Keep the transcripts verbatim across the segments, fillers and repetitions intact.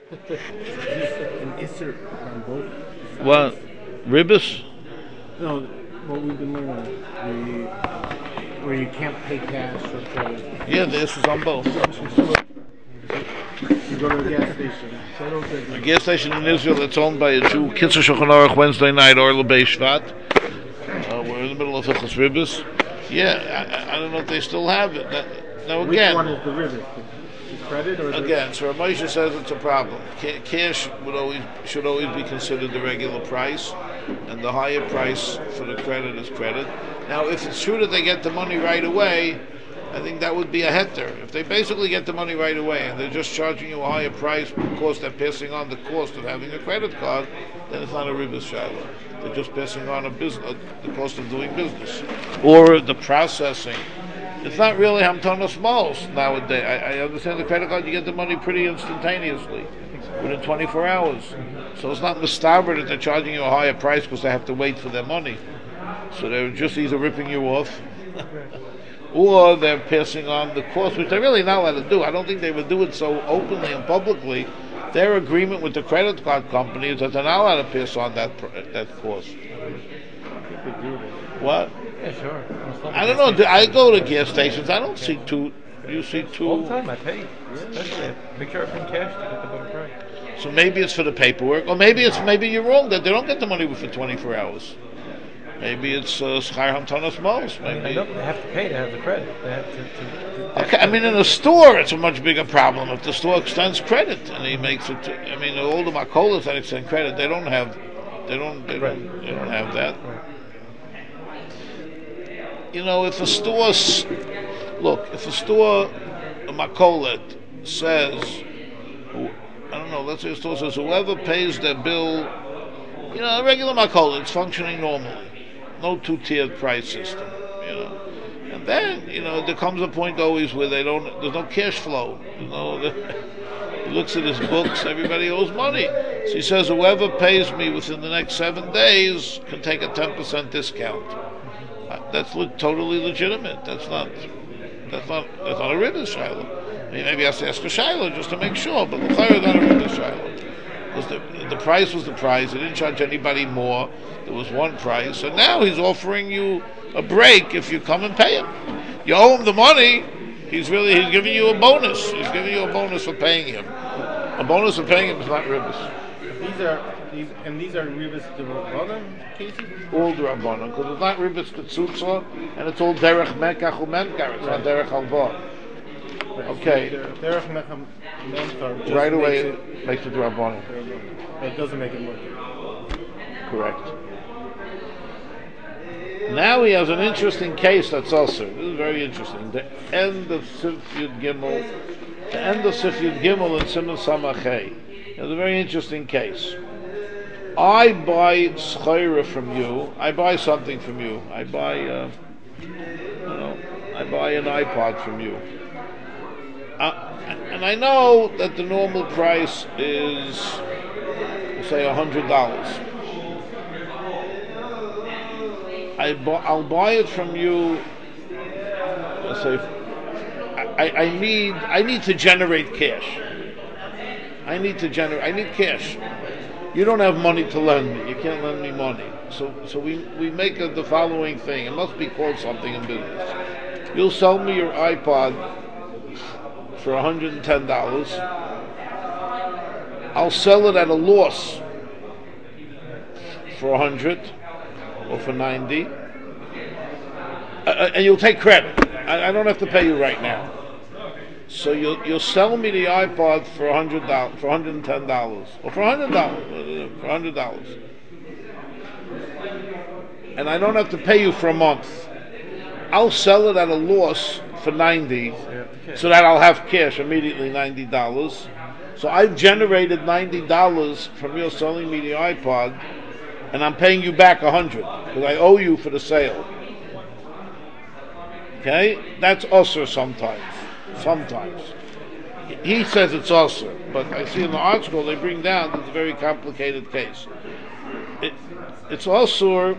An Isser on both What? sides. Ribis? No, what we've been learning, we, where you can't pay cash or credit. Yeah, this is on both. You go to a gas station. A gas station in Israel that's owned by a Jew, Kitzur Shulchan Aruch, Wednesday night, or Lebei Shvat. Uh, we're in the middle of Hilchos Ribis. Yeah, I, I don't know if they still have it. That, now Which again, one is the rivet? The credit or the... again, so Ramosha says it's a problem. Ca- Cash would always should always be considered the regular price, and the higher price for the credit is credit. Now, if it's true that they get the money right away, I think that would be a heter. If they basically get the money right away and they're just charging you a higher price because they're passing on the cost of having a credit card, then it's not a ribis shiloh. They're just passing on a business, the cost of doing business, or the processing. It's not really hamtonos mos nowadays. I, I understand the credit card, you get the money pretty instantaneously, within twenty-four hours. So it's not mustaber that they're charging you a higher price because they have to wait for their money. So they're just either ripping you off, or they're passing on the cost, which they're really not allowed to do. I don't think they would do it so openly and publicly. Their agreement with the credit card company is that they're not allowed to pass on that pr- that cost. What? Yeah, sure. I don't know. Do I go to gas stations. I don't see two. You see All the two. time I pay. Especially, I make sure I bring cash to get the better price. So maybe it's for the paperwork, or maybe it's maybe you're wrong that they don't get the money within twenty-four hours. Maybe it's uh, schar hamtonos mos. I Maybe. know they have to pay to have the credit. They have to. to, to Okay, I mean, in a store, it's a much bigger problem. If the store extends credit and he makes it, to, I mean, all the makolas that extend credit, they don't have, they don't, they don't, Right. they don't have that. Right. You know, if a store, s- look, if a store, a makolet says, who- I don't know, let's say a store says, whoever pays their bill, you know, a regular makolet, it's functioning normally, no two-tiered price system, you know. And then, you know, there comes a point always where they don't, there's no cash flow, you know. He looks at his books, everybody owes money. So he says, whoever pays me within the next seven days can take a ten percent discount. Uh, That's le- totally legitimate. That's not, that's not, that's not a ribbon shiloh. I mean, maybe I have to ask a shiloh just to make sure, but the is not a ribbon shiloh. Because the, the price was the price. He didn't charge anybody more. There was one price. And now he's offering you a break if you come and pay him. You owe him the money. He's really, he's giving you a bonus. He's giving you a bonus for paying him. A bonus for paying him is not ribbis. These are, these, and these are rivets de Rabbanan cases? All Drabanan, because it's not ribbis ketzutza, and it's all derech mekach u'memkar. It's not derech halva. Okay. Derech Mecham Memkar just Right away, makes it makes it Drabanan. it, it doesn't make it work. Correct. Now he has an interesting case that's also, this is very interesting. The end of Sif Yud Gimel, the end of Sif Yud Gimel and Simon Samachay. It's a very interesting case. I buy schayra from you. I buy something from you. I buy, uh, you know, I buy an iPod from you. Uh, and I know that the normal price is, say, a hundred dollars. I bu- I'll buy it from you. Let's say, I, I need I need to generate cash. I need to generate. I need cash. You don't have money to lend me. You can't lend me money. So so we we make a, the following thing. It must be called something in business. You'll sell me your iPod for one hundred and ten dollars. I'll sell it at a loss for a hundred. Or for ninety, uh, and you'll take credit. I, I don't have to pay you right now. So you'll you'll sell me the iPod for a hundred dollars, for hundred and ten dollars, or for a hundred dollars, for a hundred dollars, and I don't have to pay you for a month. I'll sell it at a loss for ninety, so that I'll have cash immediately, ninety dollars. So I've generated ninety dollars from you selling me the iPod. And I'm paying you back a hundred because I owe you for the sale. Okay, that's also sometimes. Sometimes he says it's also, but I see in the article they bring down it's a very complicated case. It, it's also.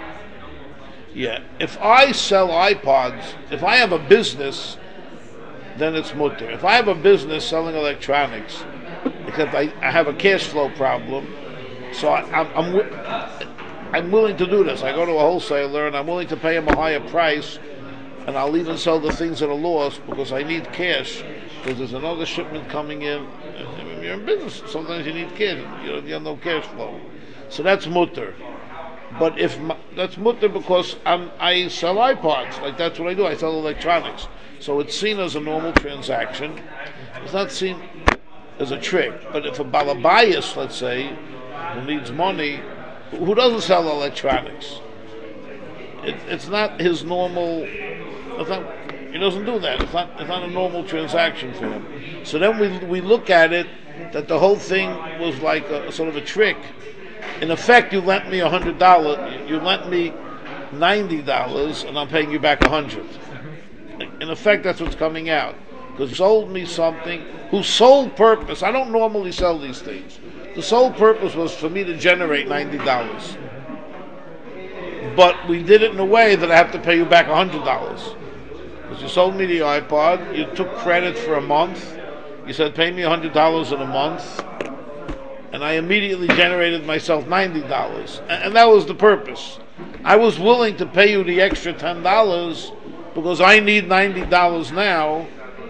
Yeah, if I sell iPods, if I have a business then it's mutter. If I have a business selling electronics, except I, I have a cash flow problem, so I, I'm, I'm wi- I'm willing to do this. I go to a wholesaler and I'm willing to pay him a higher price, and I'll even sell the things at a loss because I need cash, because there's another shipment coming in. And when you're in business, sometimes you need cash. You, know, you have no cash flow. So that's mutter. But if my, that's mutter because I'm, I sell iPods, like that's what I do. I sell electronics. So it's seen as a normal transaction. It's not seen as a trick. But if a balabayas, let's say, who needs money, who doesn't sell electronics, it, it's not his normal. It's not, he doesn't do that. It's not. It's not a normal transaction for him. So then we we look at it that the whole thing was like a, a sort of a trick. In effect, you lent me a hundred dollars. You lent me ninety dollars, and I'm paying you back a hundred. In effect, that's what's coming out, because you sold me something whose sole purpose. I don't normally sell these things. The sole purpose was for me to generate ninety dollars. But we did it in a way that I have to pay you back one hundred dollars. Because you sold me the iPod, you took credit for a month, you said pay me one hundred dollars in a month, and I immediately generated myself ninety dollars. And, and that was the purpose. I was willing to pay you the extra ten dollars because I need ninety dollars now,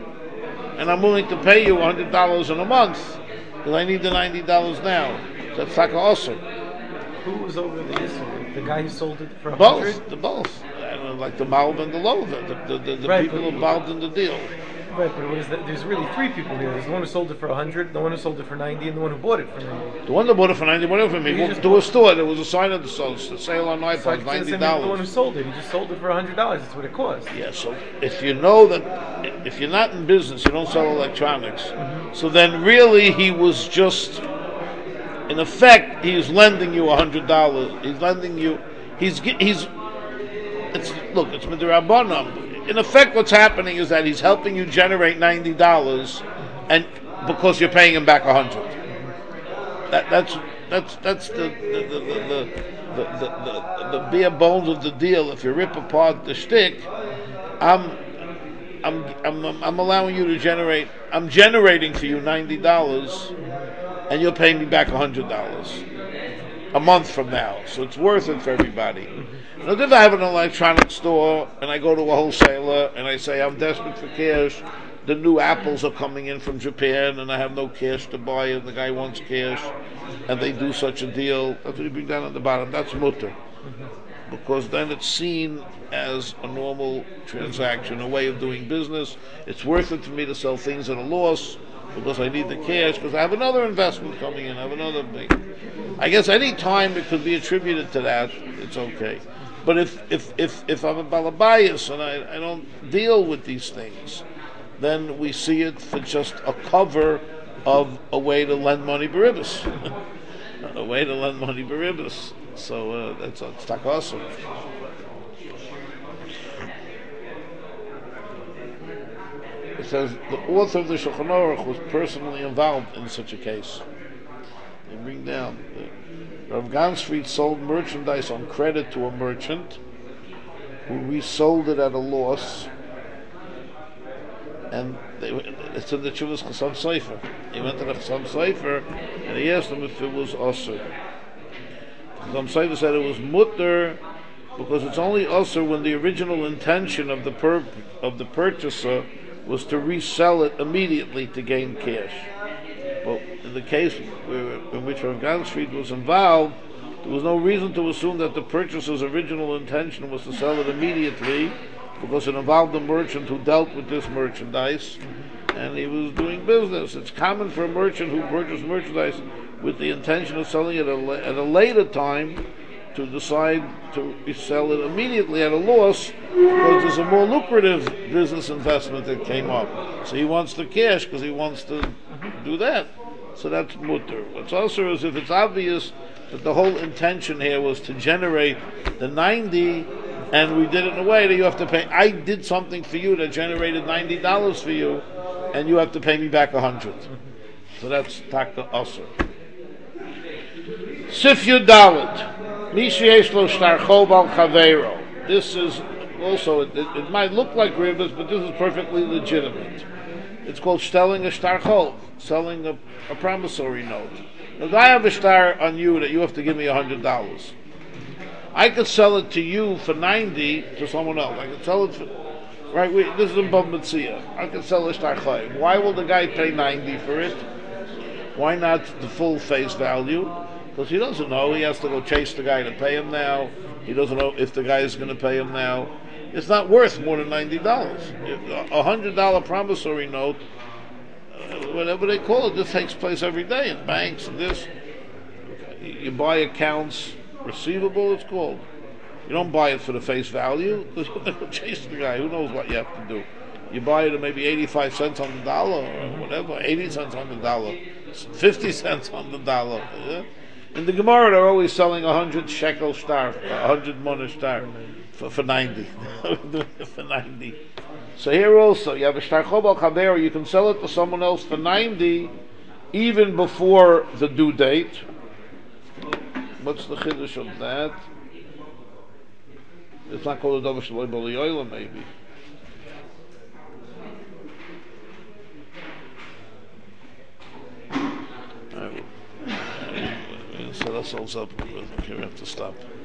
and I'm willing to pay you one hundred dollars in a month because I need the ninety dollars now. So that's taka also. Who was over the issue? The guy who sold it for a hundred? Both, the both. I don't know, like the Malv and the Lova, the, the, the, the Right, people but- involved in the deal. Right, but it was that there's really three people here. There's the one who sold it for a hundred, the one who sold it for ninety, and the one who bought it for ninety. The one that bought it for ninety, whatever for me, You walked just to a bought- store. There was a sign at the sale, the sale on So I iPods, can say the ninety same thing with the one who dollars. sold it. He just sold it for a hundred dollars. That's what it cost. Yeah, so if you know that, if you're not in business, you don't sell electronics. Mm-hmm. So then really he was just, in effect, he's lending you a hundred dollars. He's lending you, he's, gi- he's, it's, look, it's midrabanan. In effect, what's happening is that he's helping you generate ninety dollars, and because you're paying him back a hundred. That, that's that's that's the the the the, the, the, the, the bare bones of the deal. If you rip apart the shtick, I'm I'm I'm I'm allowing you to generate. I'm generating for you ninety dollars, and you'll pay me back a hundred dollars a month from now. So it's worth it for everybody. Now, if I have an electronics store and I go to a wholesaler and I say I'm desperate for cash, the new apples are coming in from Japan and I have no cash to buy and the guy wants cash, and they do such a deal, that's what you bring down at the bottom, that's mutter. Because then it's seen as a normal transaction, a way of doing business. It's worth it for me to sell things at a loss because I need the cash, because I have another investment coming in, I have another thing. I guess any time it could be attributed to that, it's okay. But if if if, if I'm a balabayas and I, I don't deal with these things, then we see it for just a cover of a way to lend money beribus. A way to lend money beribus. So uh, that's it's takasum. It says the author of the Shulchan Aruch was personally involved in such a case. They bring down uh, Rav Gansfried sold merchandise on credit to a merchant who resold it at a loss, and they, it's in the Chuvas Chasam Sofer. He went to the Chasam Sofer and he asked him if it was osur. Chasam Sofer said it was mutter because it's only osur when the original intention of the pur- of the purchaser was to resell it immediately to gain cash. But in the case where, in which Rav Gansfried was involved, there was no reason to assume that the purchaser's original intention was to sell it immediately, because it involved a merchant who dealt with this merchandise, and he was doing business. It's common for a merchant who purchased merchandise with the intention of selling it at a, at a later time to decide to sell it immediately at a loss, because there's a more lucrative business investment that came up. So he wants the cash because he wants to do that. So that's mutter. What's also is if it's obvious that the whole intention here was to generate the ninety, and we did it in a way that you have to pay. I did something for you that generated ninety dollars for you, and you have to pay me back a hundred. So that's taka asur. Sif Yud Dalet. Mishi Yesh Lo Shtar Chol Bal Chaveiro. This is also, it, it, it might look like ribas, but this is perfectly legitimate. It's called selling a star chol, selling a, a promissory note. Now, if I have a star on you that you have to give me a hundred dollars, I could sell it to you for ninety to someone else. I could sell it for right. We, this is in Bab Metzia. I could sell a star chol. Why will the guy pay ninety for it? Why not the full face value? Because he doesn't know. He has to go chase the guy to pay him now. He doesn't know if the guy is going to pay him now. It's not worth more than ninety dollars. A hundred dollar promissory note, uh, whatever they call it, this takes place every day in banks and this. You buy accounts receivable, it's called. You don't buy it for the face value because you're going to chase the guy. Who knows what you have to do? You buy it at maybe eighty-five cents on the dollar or whatever, eighty cents on the dollar, fifty cents on the dollar. Yeah? In the Gemara, they're always selling a hundred shekel star, a hundred money star for, for ninety. For ninety. So here also, you have a star chobal chaber, you can sell it to someone else for ninety, even before the due date. What's the chiddush of that? It's not called a davar shaloi b'li yoyla, maybe. Set ourselves up. Okay, we have to stop.